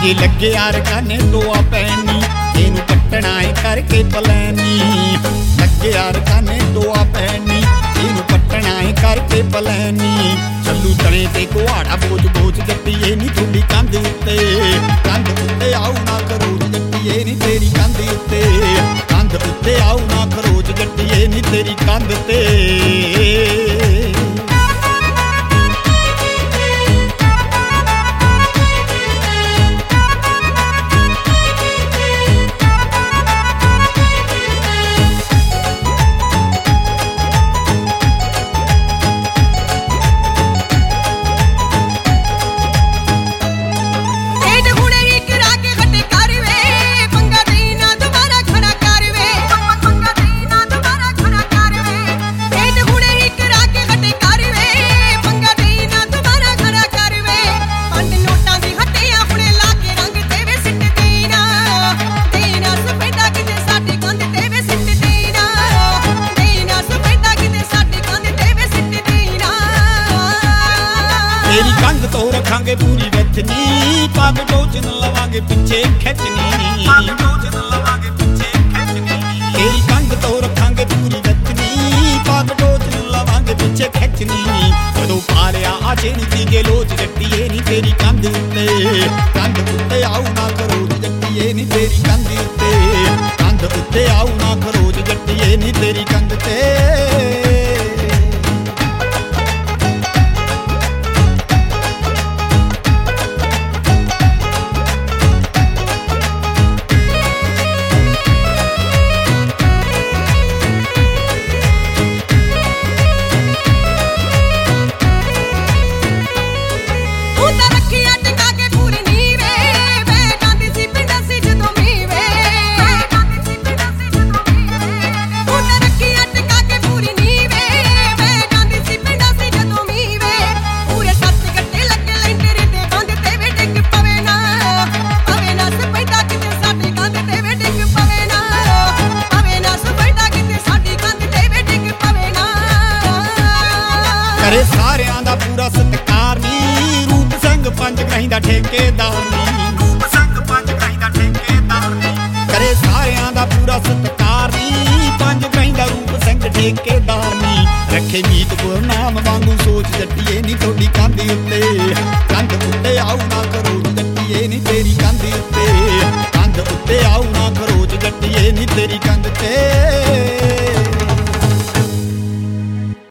ਜੇ ਲੱਗੇ ਯਾਰ ਕਾਨੇ ਟੋਆ ਪੈਣੀ ਇਹਨੂੰ ਪੱਟਣਾ ਏ ਕਰਕੇ ਪਲੈਨੀ ਲੱਗੇ ਯਾਰ ਕਾਨੇ ਟੋਆ ਪੈਣੀ ਇਹਨੂੰ ਪੱਟਣਾ ਏ ਕਰਕੇ ਪਲੈਨੀ ਚੱਲੂ ਤਣੇ ਤੇ ਕੁਹਾੜਾ ਬੋਝ ਬੋਝ ਜੱਟੀਏ ਨੀ ਤੁਹਾਡੀ ਕੰਧ ਉੱਤੇ ਆਉ ਨਾ ਖਰੋਚ ਜੱਟੀਏ ਨੀ ਤੇਰੀ ਕੰਧ ਉੱਤੇ ਆਉ ਨਾ ਖਰੋਚ ਜੱਟੀਏ ਨੀ ਤੇਰੀ ਕੰਧ ਤੇ ਤੇਰੀ ਕੰਧ ਤੋਂ ਰੱਖਾਂਗੇ ਪੂਰੀ ਵਚਨੀ ਪੱਗ ਟੋਚਨ ਲਵਾਂਗੇ ਪਿੱਛੇ ਖਿੱਚਣੀ ਤੇਰੀ ਕੰਧ ਤੋਂ ਰੱਖਾਂਗੇ ਪੂਰੀ ਵਚਨੀ ਪੱਗ ਟੋਚਨ ਲਵਾਂਗੇ ਪਿੱਛੇ ਖਿੱਚਣੀ ਜਦੋਂ ਪਾਰਿਆ ਆ ਜਿਹੜੀ ਤੀਗੇ ਲੋਚ ਜੱਟੀਏ ਨੀ ਤੇਰੀ ਕੰਧ ਉੱਤੇ ਆਉ ਨਾ ਖਰੋਚ ਜੱਟੀਏ ਨੀ ਤੇਰੀ ਕੰਧ ਉੱਤੇ ਆਉ ਨਾ ਖਰੋਚ ਜੱਟੀਏ ਨੀ ਤੇਰੀ ਕੰਧ ਤੇ ਕਰੇ ਸਾਰਿਆਂ ਦਾ ਪੂਰਾ ਸਤਿਕਾਰ ਨੀ ਰੂਪ ਸਿੰਘ ਪੰਜ ਗ੍ਰਾਹੀਂ ਦਾ ਠੇਕੇਦਾਰ ਕਰੇ ਸਾਰਿਆਂ ਦਾ ਪੂਰਾ ਸਤਿਕਾਰ ਨੀ ਪੰਜ ਗ੍ਰਾਹੀਂ ਦਾ ਰੂਪ ਸਿੰਘ ਠੇਕੇਦਾਰ ਨੀ ਰੱਖੇ ਨੀਤ ਗੁਰਨਾਮ ਵਾਂਗੂ ਸੋਚ ਜੱਟੀਏ ਨੀ ਤੁਹਾਡੀ ਕੰਧ ਉੱਤੇ ਆਉ ਨਾ ਖਰੋਚ ਜੱਟੀਏ ਨੀ ਤੇਰੀ ਕੰਧ ਉੱਤੇ ਆਉ ਨਾ ਖਰੋਚ ਜੱਟੀਏ ਨੀ ਤੇਰੀ ਕੰਧ ਤੇ